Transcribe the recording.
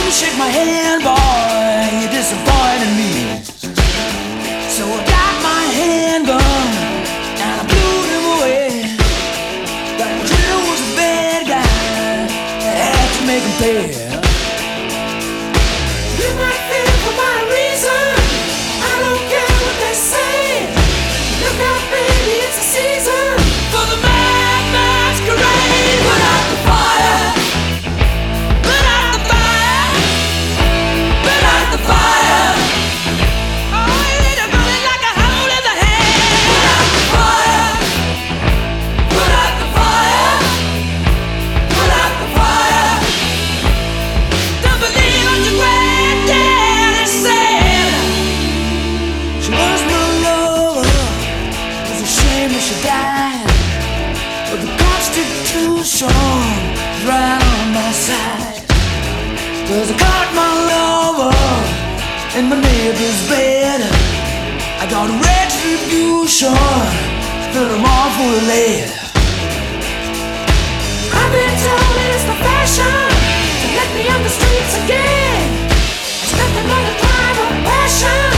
Shake my hand, boy, you disappointed me. So I got my handgun and I blew him away. That Jill was a bad guy, I had to make him pay. You might think for my reason, I don't care what they say. Look out, baby, it's a season for the mad masquerade. Put out the fire. She died, but the Constitution is right on my side. 'Cause I caught my lover in my neighbor's bed. I got retribution, fill them all full of lead. I've been told it's the fashion to let me on the streets again. It's nothing but a crime of passion.